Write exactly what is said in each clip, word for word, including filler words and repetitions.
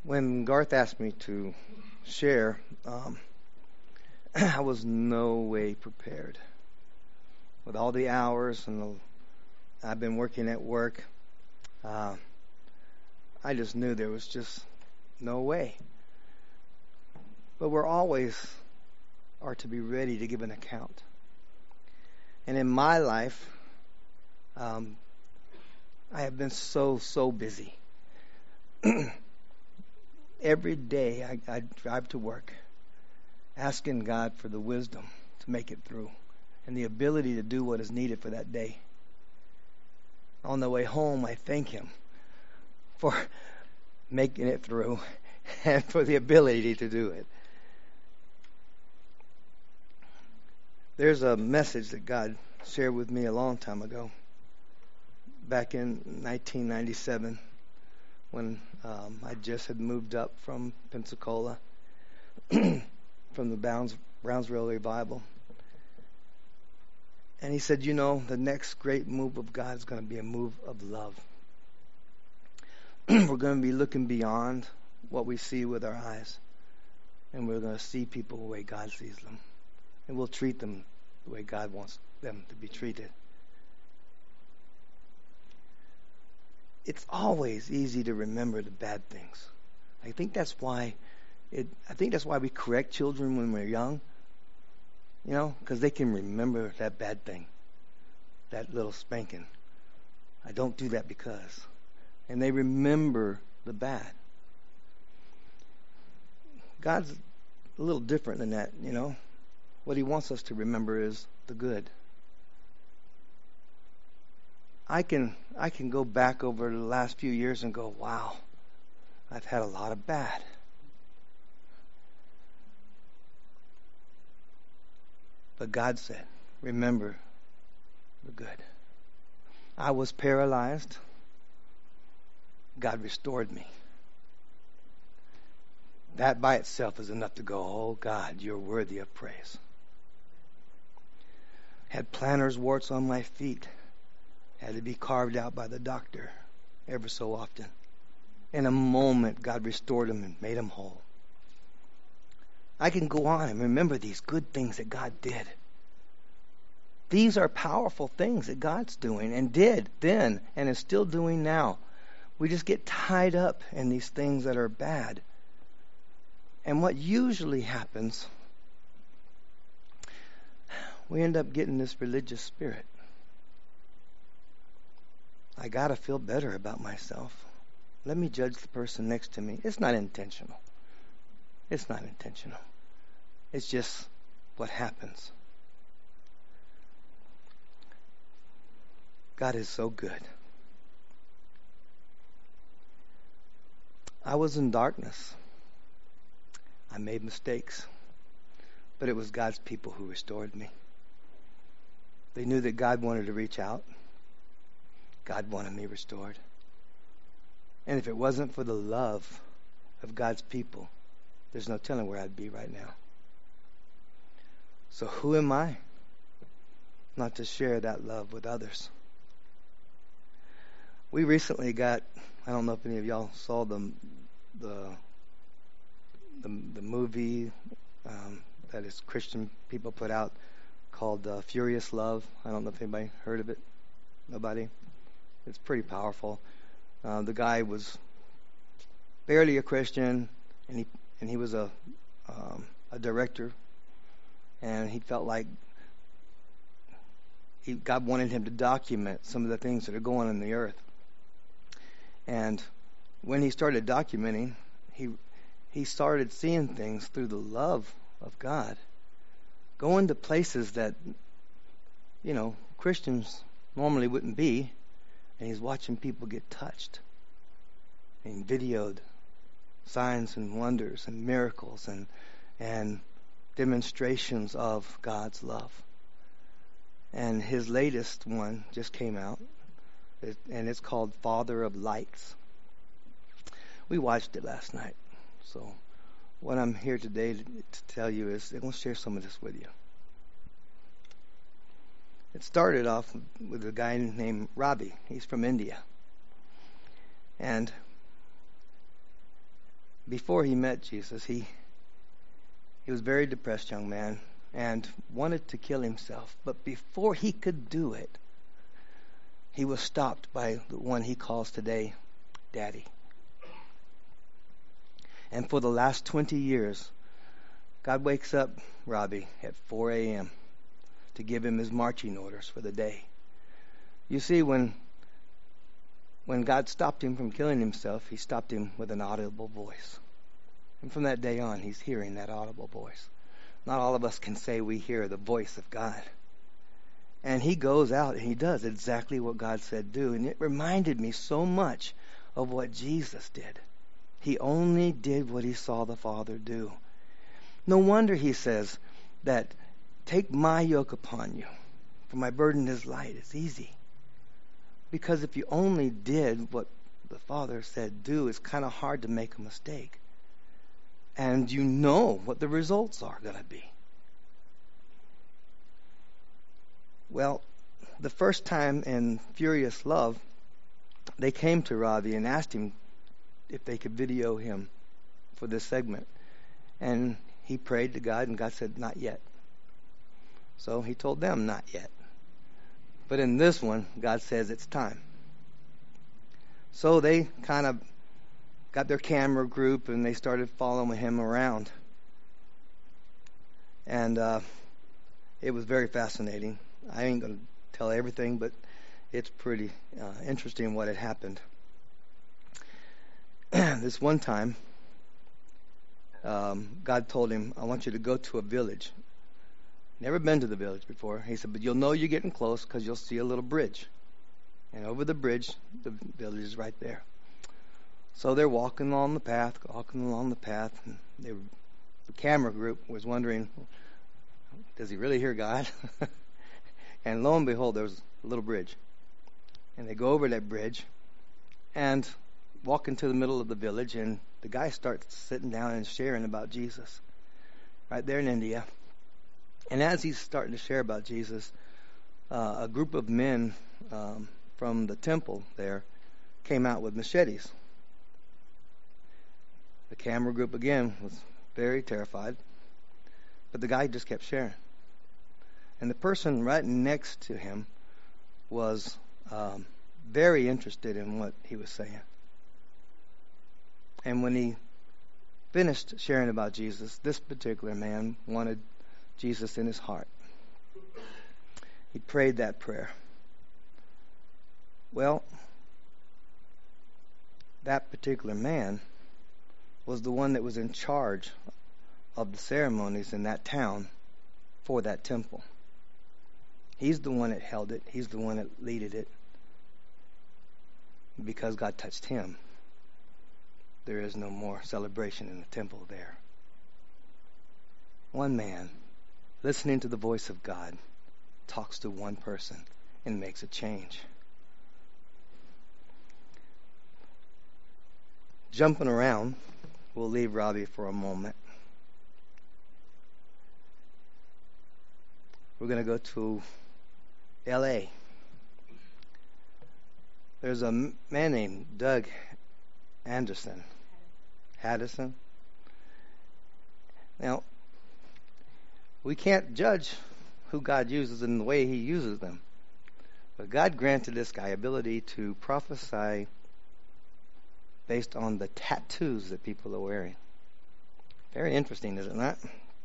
When Garth asked me to share, um, I was no way prepared. With all the hours and the, I've been working at work, uh, I just knew there was just no way. But we're always are to be ready to give an account. And in my life, um, I have been so, so busy. Every day I, I drive to work asking God for the wisdom to make it through and the ability to do what is needed for that day. On the way home, I thank Him for making it through and for the ability to do it. There's a message that God shared with me a long time ago, back in nineteen ninety-seven, when um, I just had moved up from Pensacola, from the Browns, Brownsville revival. And He said, you know, the next great move of God is going to be a move of love. We're going to be looking beyond what we see with our eyes, and we're going to see people the way God sees them. And we'll treat them the way God wants them to be treated. It's always easy to remember the bad things. I think that's why it, I think that's why we correct children when we're young. You know, because they can remember that bad thing, that little spanking. I don't do that because. And they remember the bad. God's a little different than that, you know. What He wants us to remember is the good. I can I can go back over the last few years and go, wow, I've had a lot of bad. But God said, remember the good. I was paralyzed. God restored me. That by itself is enough to go, oh God, you're worthy of praise. Had plantar's warts on my feet. Had to be carved out by the doctor ever so often. In a moment, God restored him and made him whole. I can go on and remember these good things that God did. These are powerful things that God's doing and did then and is still doing now. We just get tied up in these things that are bad. And what usually happens, we end up getting this religious spirit. I got to feel better about myself. Let me judge the person next to me. It's not intentional. It's not intentional. It's just what happens. God is so good. I was in darkness. I made mistakes. But it was God's people who restored me. They knew that God wanted to reach out. God wanted me restored. And if it wasn't for the love of God's people, there's no telling where I'd be right now. So who am I not to share that love with others? We recently got, I don't know if any of y'all saw the the the, the movie um, that is Christian people put out called uh, Furious Love. I don't know if anybody heard of it. Nobody? It's pretty powerful. Uh, the guy was barely a Christian, and he and he was a um, a director, and he felt like he, God wanted him to document some of the things that are going on in the earth. And when he started documenting, he he started seeing things through the love of God, going to places that, you know, Christians normally wouldn't be. And he's watching people get touched and videoed signs and wonders and miracles and and demonstrations of God's love. And his latest one just came out, it, and it's called Father of Lights. We watched it last night. So what I'm here today to, to tell you is I'm going to share some of this with you. It started off with a guy named Ravi. He's from India. And before he met Jesus, he he was a very depressed young man and wanted to kill himself. But before he could do it, he was stopped by the one he calls today Daddy. And for the last twenty years, God wakes up Robbie at four a.m. to give him his marching orders for the day. You see, when when God stopped him from killing himself, he stopped him with an audible voice. And from that day on, he's hearing that audible voice. Not all of us can say we hear the voice of God. And he goes out and he does exactly what God said do. And it reminded me so much of what Jesus did. He only did what he saw the Father do. No wonder he says that, take my yoke upon you, for my burden is light, it's easy. Because if you only did what the Father said do, it's kind of hard to make a mistake. And you know what the results are going to be. Well, the first time in Furious Love, they came to Robbie and asked him if they could video him for this segment. And he prayed to God, and God said, not yet. So he told them, not yet. But in this one, God says it's time. So they kind of got their camera group and they started following him around. And uh, it was very fascinating. I ain't going to tell everything, but it's pretty uh, interesting what had happened. This one time, um, God told him, I want you to go to a village. Never been to the village before. He said, but you'll know you're getting close because you'll see a little bridge. And over the bridge, the village is right there. So they're walking along the path, walking along the path. And they were, the camera group was wondering, does he really hear God? And lo and behold, there was a little bridge. And they go over that bridge and walk into the middle of the village. And the guy starts sitting down and sharing about Jesus right there in India. And as he's starting to share about Jesus, uh, a group of men um, from the temple there came out with machetes. The camera group, again, was very terrified. But the guy just kept sharing. And the person right next to him was um, very interested in what he was saying. And when he finished sharing about Jesus, this particular man wanted Jesus in his heart. He prayed that prayer. Well, that particular man was the one that was in charge of the ceremonies in that town for that temple. He's the one that held it. He's the one that leaded it. Because God touched him, there is no more celebration in the temple there. One man, listening to the voice of God, talks to one person and makes a change. Jumping around, we'll leave Robbie for a moment. We're going to go to L A. There's a man named Doug Anderson. Haddison. Now, we can't judge who God uses in the way he uses them. But God granted this guy ability to prophesy based on the tattoos that people are wearing. Very interesting, is it not?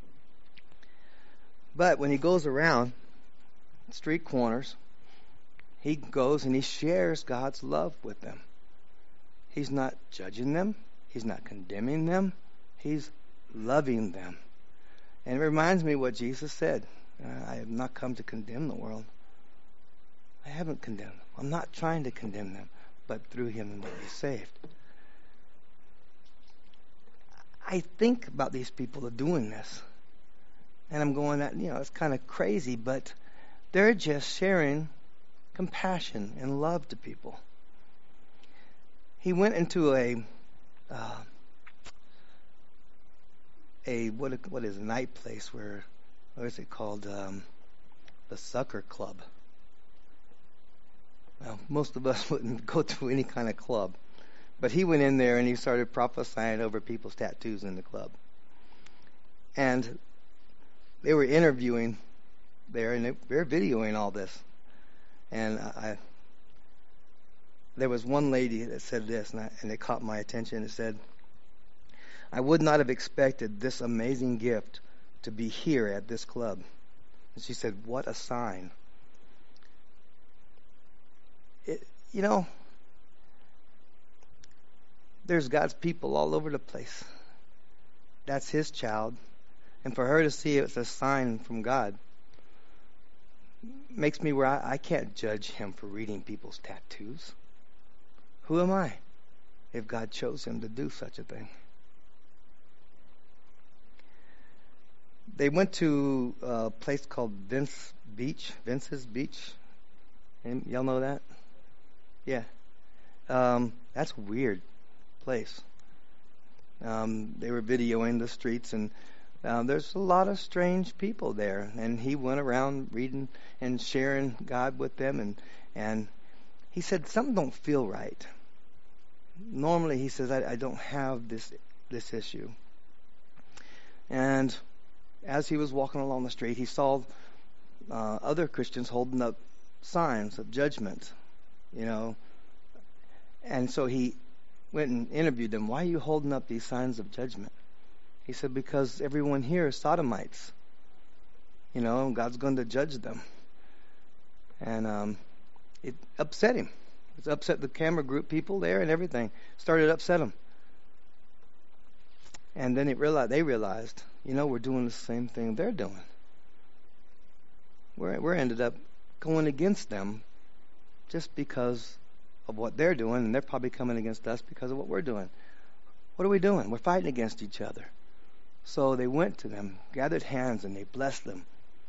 But when he goes around street corners, he goes and he shares God's love with them. He's not judging them. He's not condemning them. He's loving them. And it reminds me what Jesus said. I have not come to condemn the world. I haven't condemned them. I'm not trying to condemn them, but through him they'll be saved. I think about these people that are doing this, and I'm going, you know, it's kind of crazy, but they're just sharing compassion and love to people. He went into a uh, a what what is a night place where what is it called um, the Sucker Club. Well, most of us wouldn't go to any kind of club, But he went in there and he started prophesying over people's tattoos in the club. And they were interviewing there, and they were videoing all this. And I, there was one lady that said this, and, I, and it caught my attention. It said, "I would not have expected this amazing gift to be here at this club." And she said, "What a sign." It, you know, there's God's people all over the place. That's his child. And for her to see it's a sign from God makes me where I, I can't judge him for reading people's tattoos. Who am I if God chose him to do such a thing? They went to a place called Vince Beach, Vince's Beach. And y'all know that? Yeah. Um, that's a weird place. Um, they were videoing the streets, and uh, there's a lot of strange people there. And he went around reading and sharing God with them, and and he said, something don't feel right. Normally, he says, I, I don't have this this issue. And as he was walking along the street, he saw uh, other Christians holding up signs of judgment, you know. And so he went and interviewed them. "Why are you holding up these signs of judgment?" He said, "Because everyone here is sodomites. You know, and God's going to judge them." And um, it upset him. It upset the camera group people there and everything. Started to upset him. And then it realized, they realized, you know, we're doing the same thing they're doing. We're, we're ended up going against them just because of what they're doing, and they're probably coming against us because of what we're doing. What are we doing? We're fighting against each other. So they went to them, gathered hands, and they blessed them.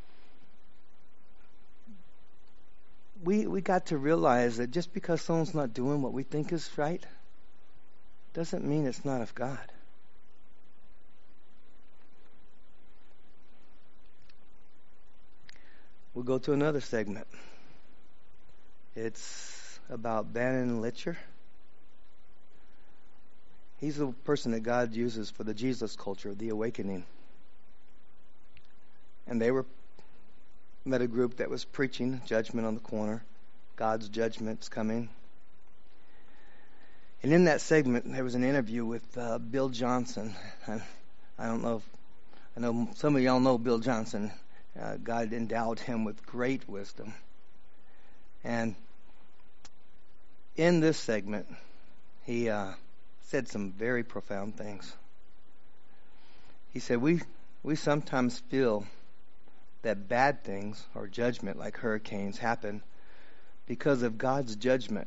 We we got to realize that just because someone's not doing what we think is right doesn't mean it's not of God. We'll go to another segment. It's about Bannon Litcher. He's the person that God uses for the Jesus culture, the awakening. And they were met a group that was preaching judgment on the corner. God's judgment's coming. And in that segment, there was an interview with uh, Bill Johnson. I, I don't know if, I know some of y'all know Bill Johnson. Uh, God endowed him with great wisdom. And in this segment, he uh, said some very profound things. He said, we we sometimes feel that bad things or judgment like hurricanes happen because of God's judgment.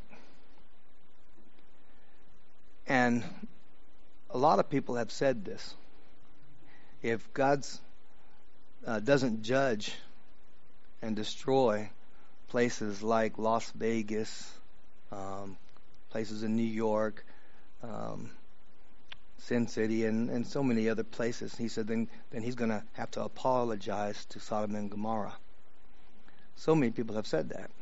And a lot of people have said this. If God's uh, doesn't judge and destroy places like Las Vegas, um, places in New York, um, Sin City, and, and so many other places, he said, then, then he's going to have to apologize to Sodom and Gomorrah. So many people have said that.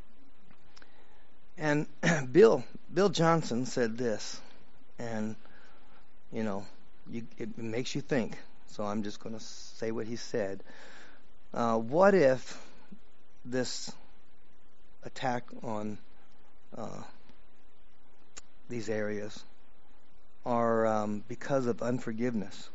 And Bill Bill Johnson said this, and, you know, you, it makes you think, so I'm just going to say what he said. Uh, what if this attack on uh, these areas are um, because of unforgiveness?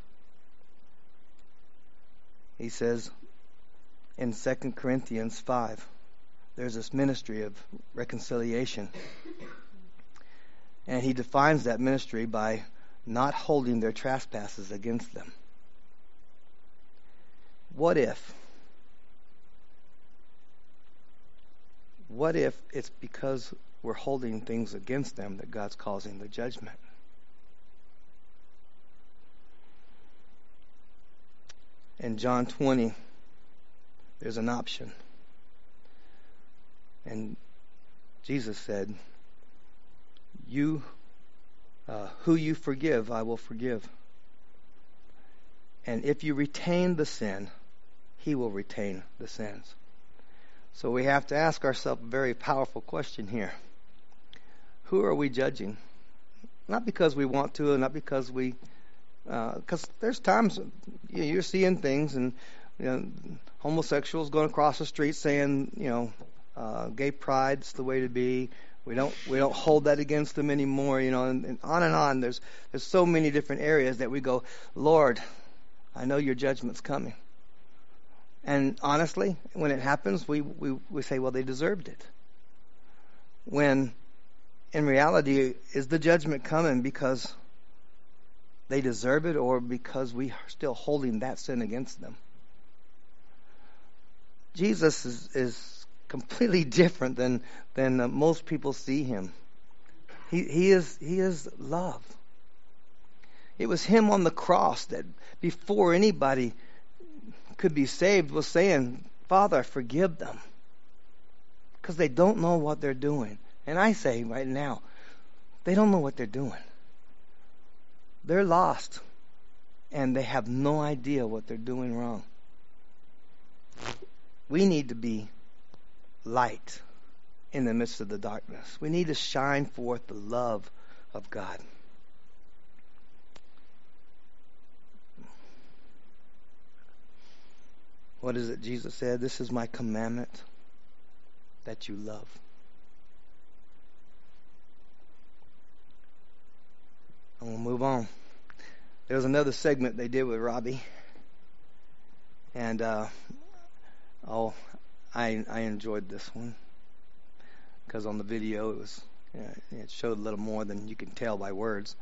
He says in Second Corinthians five, there's this ministry of reconciliation. And he defines that ministry by not holding their trespasses against them. What if? What if it's because we're holding things against them that God's causing the judgment? In John twenty, there's an option. And Jesus said, "You, uh, who you forgive, I will forgive. And if you retain the sin, he will retain the sins." So we have to ask ourselves a very powerful question here. Who are we judging? Not because we want to, and not because we, because uh, there's times you know, you're seeing things, and you know, homosexuals going across the street saying, you know, uh, gay pride's the way to be. We don't we don't hold that against them anymore, you know, and, and on and on. There's there's so many different areas that we go, Lord, I know your judgment's coming. And honestly, when it happens, we, we, we say, well, they deserved it. When in reality, is the judgment coming because they deserve it or because we are still holding that sin against them? Jesus is, is completely different than than uh, most people see him. He he is he is love. It was him on the cross that before anybody could be saved was saying, Father, forgive them, because they don't know what they're doing. And I say right now, they don't know what they're doing. They're lost, and they have no idea what they're doing wrong. We need to be light in the midst of the darkness. We need to shine forth the love of God. What is it Jesus said? This is my commandment, that you love. I'm going to move on. There was another segment they did with Robbie. And, uh, oh, I I enjoyed this one. Because on the video, it was uh, it showed a little more than you can tell by words.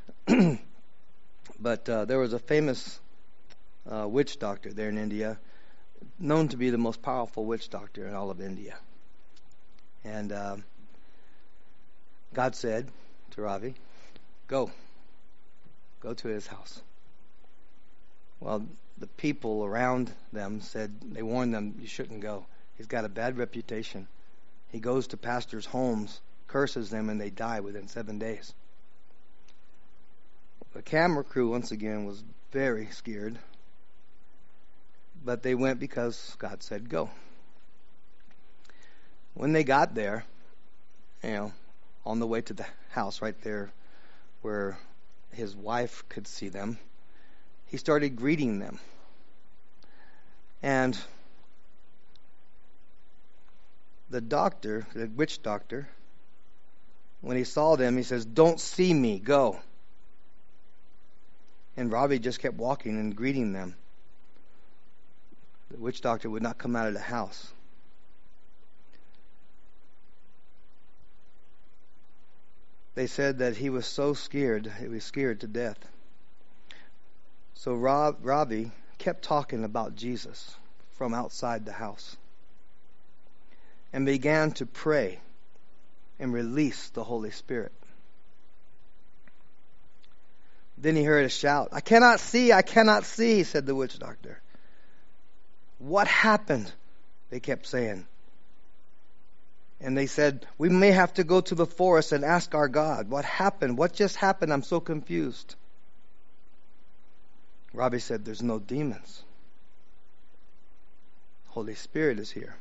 But uh, there was a famous uh, witch doctor there in India, known to be the most powerful witch doctor in all of India. And uh, God said to Ravi, go. Go to his house. Well, the people around them said, they warned them, you shouldn't go. He's got a bad reputation. He goes to pastors' homes, curses them, and they die within seven days. The camera crew, once again, was very scared. But they went because God said go. When they got there, you know, on the way to the house right there where his wife could see them, he started greeting them. And the doctor, the witch doctor, when he saw them, he says, don't see me, go. And Robbie just kept walking and greeting them. The witch doctor would not come out of the house. They said that he was so scared, he was scared to death. So Rob, Robbie kept talking about Jesus from outside the house and began to pray and release the Holy Spirit. Then he heard a shout, I cannot see, I cannot see, said the witch doctor. What happened? They kept saying. And they said, we may have to go to the forest and ask our God. What happened? What just happened? I'm so confused. Robbie said, there's no demons. Holy Spirit is here.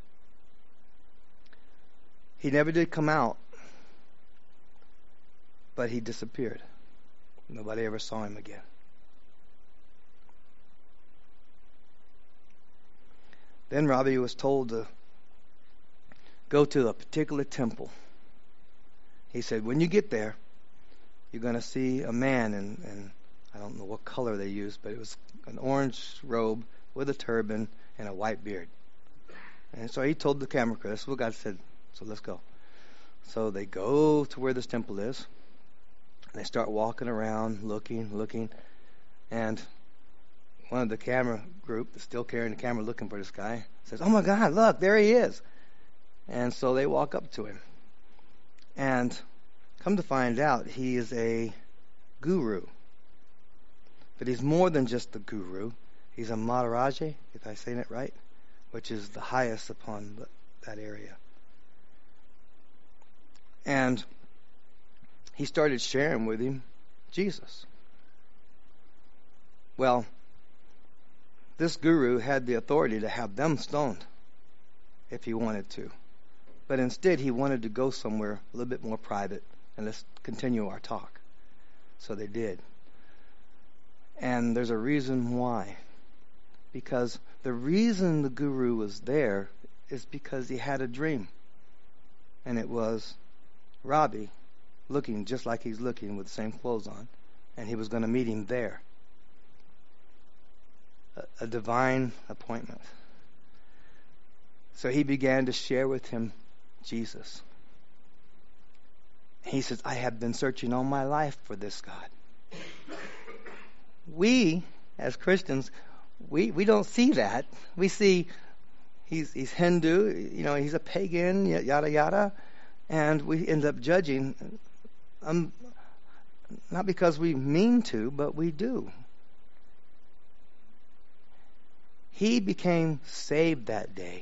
He never did come out, but he disappeared. Nobody ever saw him again. Then Robbie was told to go to a particular temple. He said, when you get there, you're going to see a man, and, and I don't know what color they used, but it was an orange robe with a turban and a white beard. And so he told the camera crew, that's what God said, so let's go. So they go to where this temple is, and they start walking around, looking, looking, and one of the camera group that's still carrying the camera looking for this guy says, oh my God, look, there he is. And so they walk up to him. And come to find out, he is a guru. But he's more than just a guru. He's a Maharaja, if I'm saying it right, which is the highest upon the, that area. And he started sharing with him Jesus. Well, this guru had the authority to have them stoned if he wanted to. But instead, he wanted to go somewhere a little bit more private and let's continue our talk. So they did. And there's a reason why. Because the reason the guru was there is because he had a dream. And it was Robbie looking just like he's looking with the same clothes on. And he was going to meet him there. A, a divine appointment. So he began to share with him Jesus. He says, I have been searching all my life for this God. We, as Christians, we, we don't see that. We see he's he's Hindu, you know, he's a pagan, yada yada, and we end up judging. Um, not because we mean to, but we do. He became saved that day.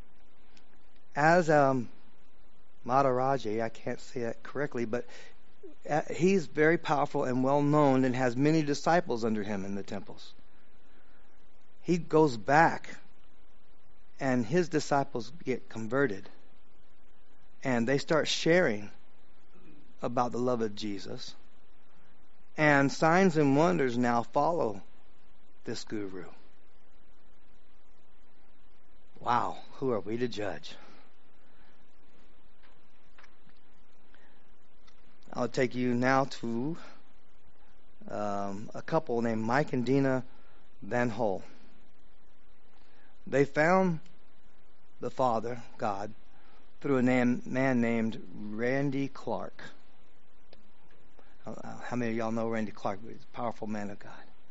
As um, Maharaji, I can't say that correctly, but he's very powerful and well known and has many disciples under him in the temples. He goes back and his disciples get converted and they start sharing about the love of Jesus, and signs and wonders now follow this guru. Wow, who are we to judge? I'll take you now to um, a couple named Mike and Dina Van Hol. They found the Father, God, through a name, man named Randy Clark. Uh, how many of y'all know Randy Clark? He's a powerful man of God.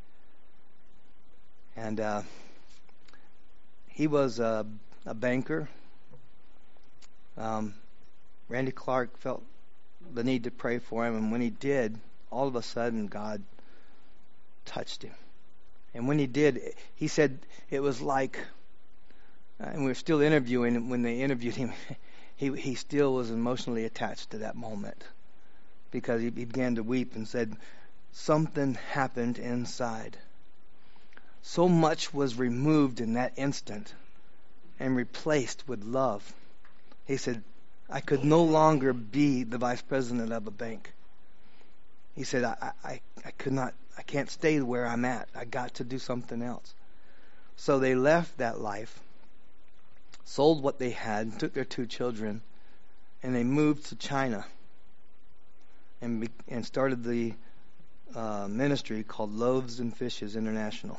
And uh, he was a, a banker. Um, Randy Clark felt the need to pray for him, and when he did, all of a sudden God touched him. And when he did, he said it was like, uh, and we were still interviewing him, when they interviewed him, he he still was emotionally attached to that moment, because he, he began to weep and said something happened inside. So much was removed in that instant and replaced with love. He said, I could no longer be the vice president of a bank. He said, I, I, I could not, I can't stay where I'm at. I got to do something else. So they left that life, sold what they had, took their two children, and they moved to China and, be, and started the uh, ministry called Loaves and Fishes International.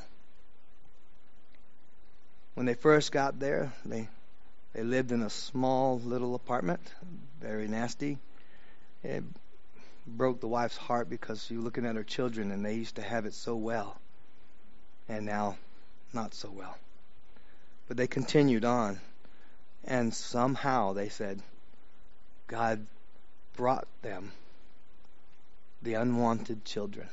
When they first got there, they They lived in a small little apartment, very nasty. It broke the wife's heart because you're looking at her children and they used to have it so well. And now, not so well. But they continued on. And somehow, they said, God brought them the unwanted children.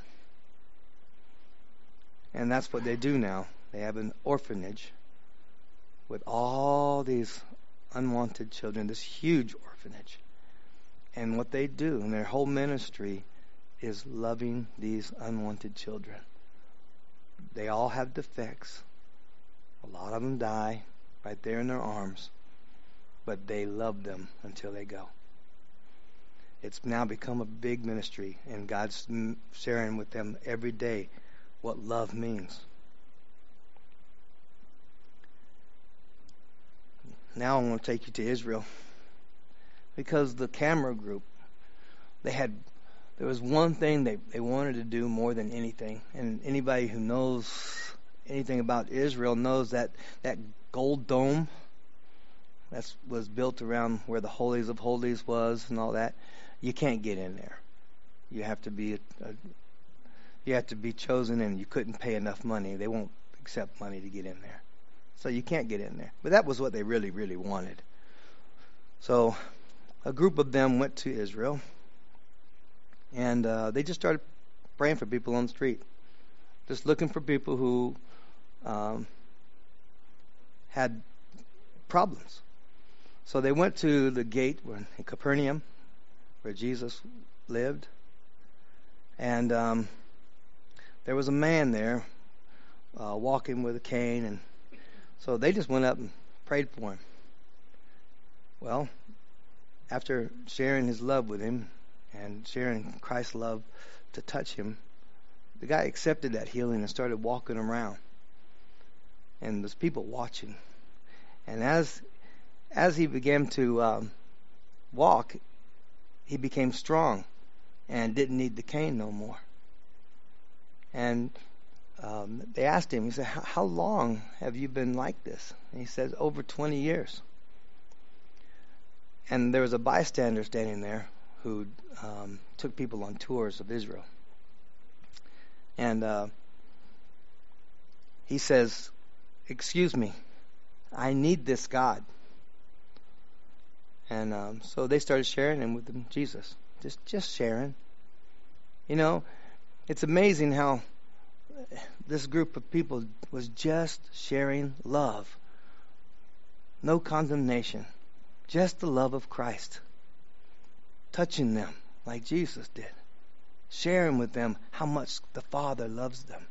And that's what they do now. They have an orphanage with all these unwanted children, this huge orphanage. And what they do in their whole ministry is loving these unwanted children. They all have defects. A lot of them die right there in their arms. But they love them until they go. It's now become a big ministry, and God's sharing with them every day what love means. Now I'm going to take you to Israel, because the camera group, they had, there was one thing they, they wanted to do more than anything. And anybody who knows anything about Israel knows that that gold dome that was built around where the Holies of Holies was and all that, you can't get in there. You have to be a, a, you have to be chosen, and you couldn't pay enough money. They won't accept money to get in there. So you can't get in there. But that was what they really, really wanted. So a group of them went to Israel, and uh, they just started praying for people on the street, just looking for people who um, had problems. So they went to the gate in Capernaum, where Jesus lived, and um, there was a man there uh, walking with a cane, and so they just went up and prayed for him. Well, after sharing his love with him and sharing Christ's love to touch him, the guy accepted that healing and started walking around. And there's people watching. And as as he began to um, walk, he became strong and didn't need the cane no more. And um, they asked him, he said, how long have you been like this? And he said, over twenty years. And there was a bystander standing there who um, took people on tours of Israel. And uh, he says, excuse me, I need this God. And um, so they started sharing him with them, Jesus. Just, just sharing. You know, it's amazing how this group of people was just sharing love. No condemnation. Just the love of Christ. Touching them like Jesus did. Sharing with them how much the Father loves them.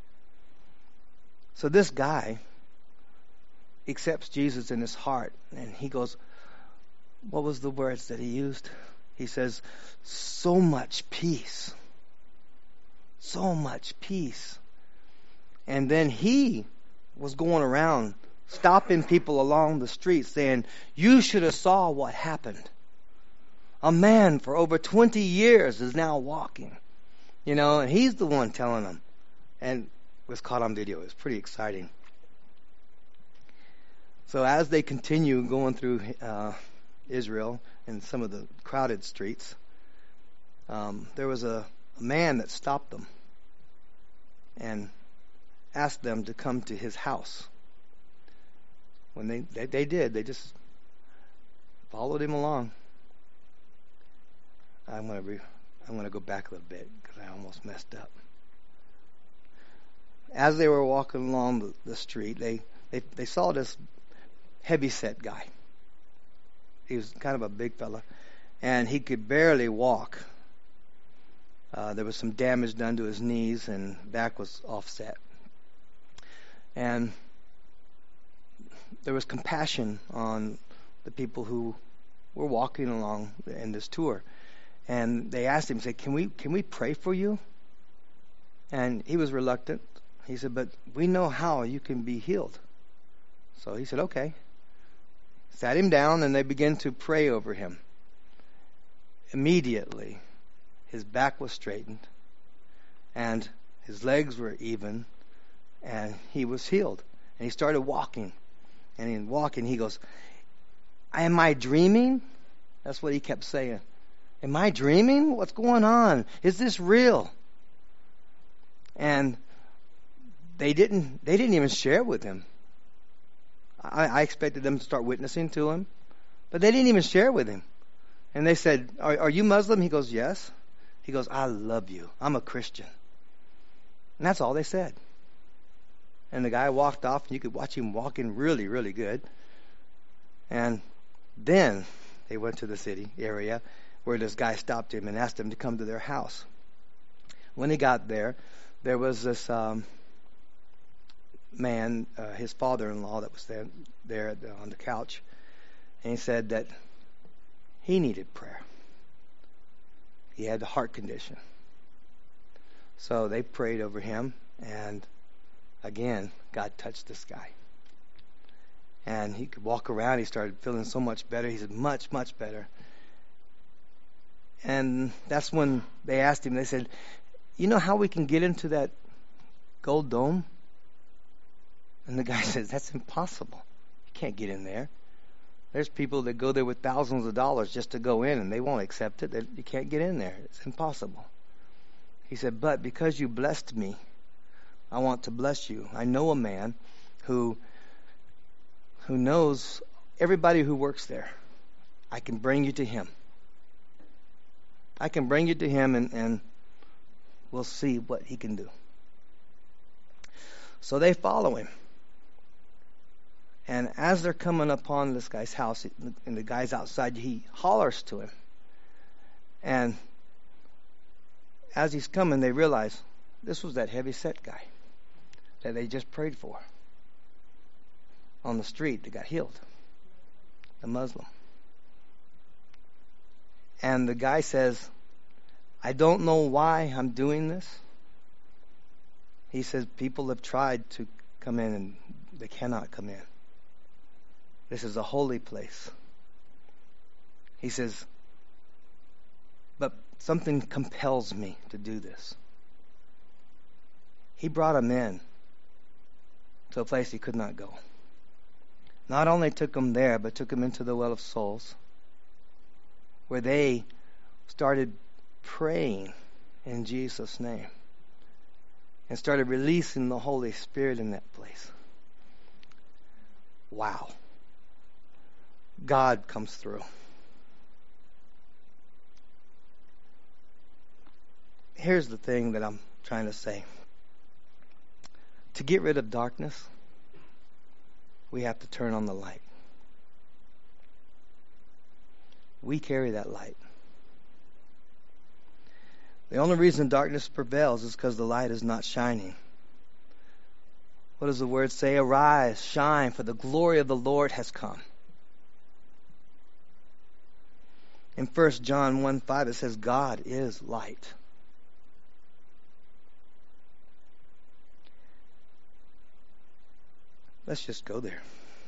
So this guy accepts Jesus in his heart, and he goes, what was the words that he used? He says, so much peace. So much peace. And then he was going around stopping people along the street saying, you should have saw what happened. A man for over twenty years is now walking. You know, and he's the one telling them. And it was caught on video. It was pretty exciting. So as they continue going through uh, Israel and some of the crowded streets, um, there was a, a man that stopped them and asked them to come to his house. When they, they, they did, they just followed him along. I'm going to re, I'm going to go back a little bit because I almost messed up. As they were walking along the, the street, they, they they saw this heavy-set guy. He was kind of a big fella, and he could barely walk. Uh, there was some damage done to his knees, and back was offset. And there was compassion on the people who were walking along in this tour. And they asked him, said, can we can we pray for you? And he was reluctant. He said, but we know how you can be healed. So he said, okay. Sat him down, and they began to pray over him. Immediately, his back was straightened, and his legs were even, and he was healed. And he started walking. And in walking, he goes, am I dreaming? That's what he kept saying. Am I dreaming? What's going on? Is this real? And they didn't they didn't even share with him. I, I expected them to start witnessing to him, but they didn't even share with him. And they said, are, are you Muslim? He goes, yes. He goes, I love you. I'm a Christian. And that's all they said. And the guy walked off, and you could watch him walking really, really good. And then they went to the city area where this guy stopped him and asked him to come to their house. When he got there, there was this um, man, uh, his father-in-law, that was there, there on the couch. And he said that he needed prayer. He had a heart condition. So they prayed over him, and again, God touched this guy. And he could walk around. He started feeling so much better. He said, much, much better. And that's when they asked him, they said, you know how we can get into that gold dome? And the guy says, that's impossible. You can't get in there. There's people that go there with thousands of dollars just to go in, and they won't accept it. You can't get in there. It's impossible. He said, but because you blessed me, I want to bless you. I know a man who who knows everybody who works there. I can bring you to him. I can bring you to him, and, and we'll see what he can do. So they follow him. And as they're coming upon this guy's house, and the guy's outside, he hollers to him. And as he's coming, they realize this was that heavy-set guy that they just prayed for on the street that got healed, the Muslim. And the guy says, I don't know why I'm doing this. He says people have tried to come in and they cannot come in. This is a holy place. He says, but something compels me to do this. He brought him in to a place he could not go. Not only took him there, but took him into the Well of Souls, where they started praying in Jesus' name and started releasing the Holy Spirit in that place. Wow. God comes through. Here's the thing that I'm trying to say. To get rid of darkness, we have to turn on the light. We carry that light. The only reason darkness prevails is because the light is not shining. What does the word say? Arise, shine, for the glory of the Lord has come. In First John one five, it says, God is light. Let's just go there.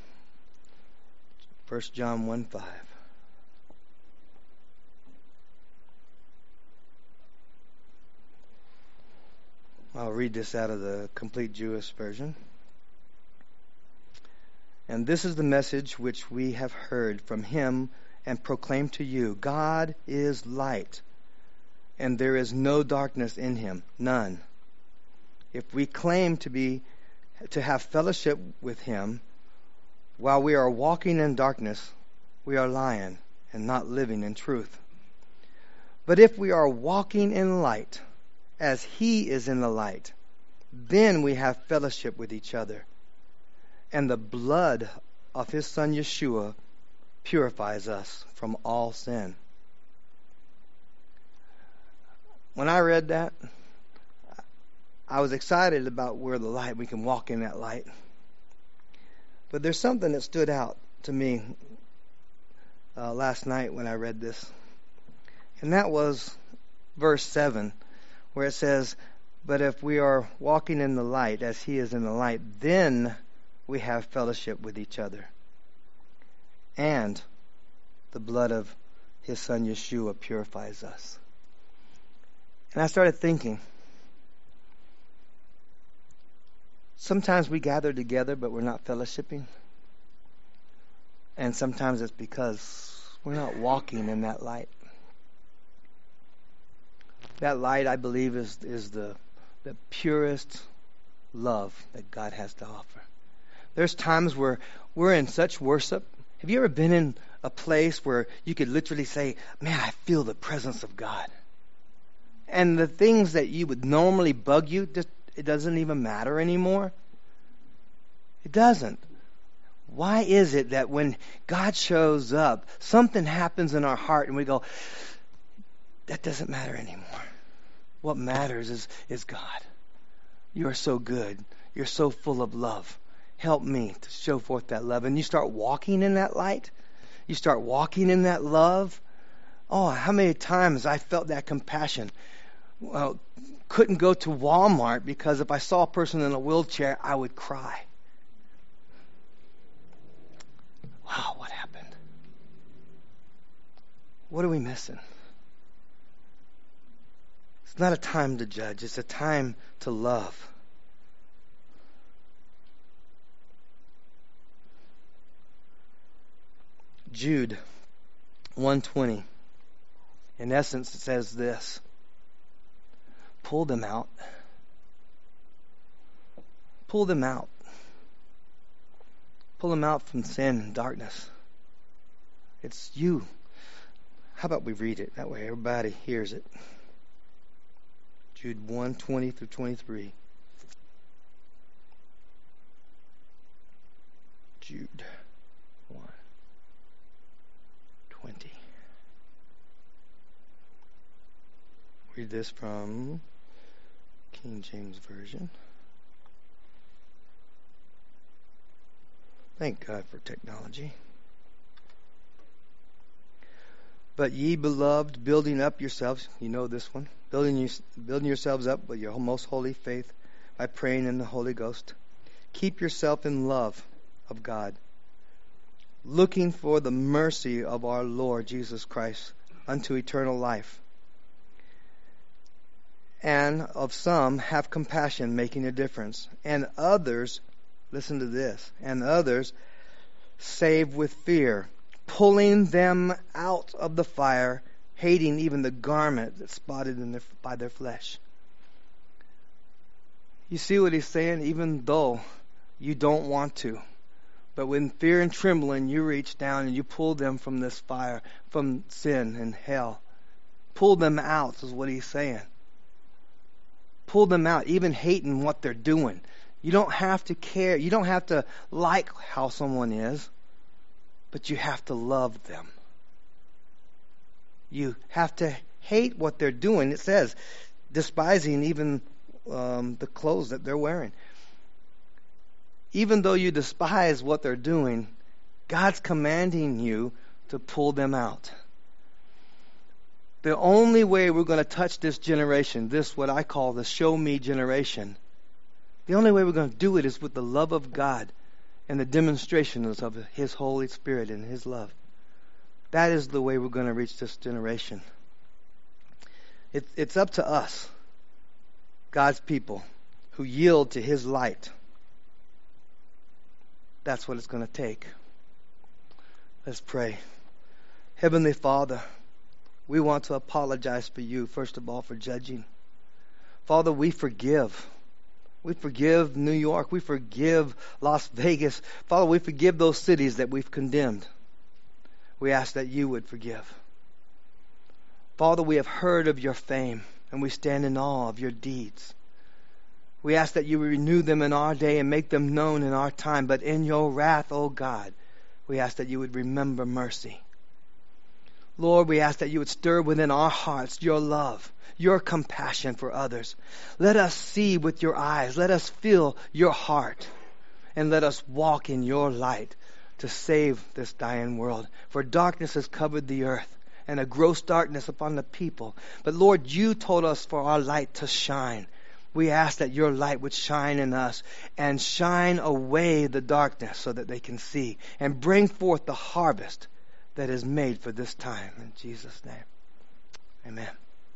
First John one five. I'll read this out of the Complete Jewish Version. And this is the message which we have heard from him and proclaimed to you. God is light, and there is no darkness in him, none. If we claim to be to have fellowship with him while we are walking in darkness, we are lying and not living in truth. But if we are walking in light, as he is in the light, then we have fellowship with each other. And the blood of his Son Yeshua purifies us from all sin. When I read that, I was excited about where the light, we can walk in that light. But there's something that stood out to me uh, last night when I read this. And that was verse seven, where it says, but if we are walking in the light as he is in the light, then we have fellowship with each other. And the blood of his Son Yeshua purifies us. And I started thinking, sometimes we gather together, but we're not fellowshipping. And sometimes it's because we're not walking in that light. That light, I believe, is is the the purest love that God has to offer. There's times where we're in such worship. Have you ever been in a place where you could literally say, man, I feel the presence of God? And the things that you would normally bug you, just, it doesn't even matter anymore. It doesn't. Why is it that when God shows up, something happens in our heart and we go, that doesn't matter anymore. What matters is, is God. You are so good. You're so full of love. Help me to show forth that love. And you start walking in that light. You start walking in that love. Oh, how many times I felt that compassion. Well, couldn't go to Walmart because if I saw a person in a wheelchair, I would cry. Wow, what happened? What are we missing? It's not a time to judge. It's a time to love. Jude one twenty. In essence, it says this. Pull them out. Pull them out. Pull them out from sin and darkness. It's you. How about we read it? That way everybody hears it. Jude one twenty through twenty-three. Jude one twenty. Read this from King James Version. Thank God for technology. But ye beloved, building up yourselves, you know this one, building, you, building yourselves up with your most holy faith by praying in the Holy Ghost. Keep yourself in love of God, looking for the mercy of our Lord Jesus Christ unto eternal life. And of some have compassion, making a difference. And others, listen to this, and others save with fear, pulling them out of the fire, hating even the garment that's spotted in their, by their flesh. You see what he's saying? Even though you don't want to, but with fear and trembling, you reach down and you pull them from this fire, from sin and hell. Pull them out is what he's saying. Pull them out, even hating what they're doing. You don't have to care. You don't have to like how someone is, but you have to love them. You have to hate what they're doing. It says, despising even um, the clothes that they're wearing. Even though you despise what they're doing, God's commanding you to pull them out. The only way we're going to touch this generation, this what I call the show me generation, the only way we're going to do it is with the love of God and the demonstrations of His Holy Spirit and His love. That is the way we're going to reach this generation. It, it's up to us, God's people, who yield to His light. That's what it's going to take. Let's pray. Heavenly Father, we want to apologize for you, first of all, for judging. Father, we forgive. We forgive New York. We forgive Las Vegas. Father, we forgive those cities that we've condemned. We ask that you would forgive. Father, we have heard of your fame, and we stand in awe of your deeds. We ask that you would renew them in our day and make them known in our time. But in your wrath, O God, we ask that you would remember mercy. Lord, we ask that you would stir within our hearts your love, your compassion for others. Let us see with your eyes. Let us feel your heart. And let us walk in your light to save this dying world. For darkness has covered the earth, and a gross darkness upon the people. But Lord, you told us for our light to shine. We ask that your light would shine in us and shine away the darkness so that they can see and bring forth the harvest that is made for this time. In Jesus' name, amen.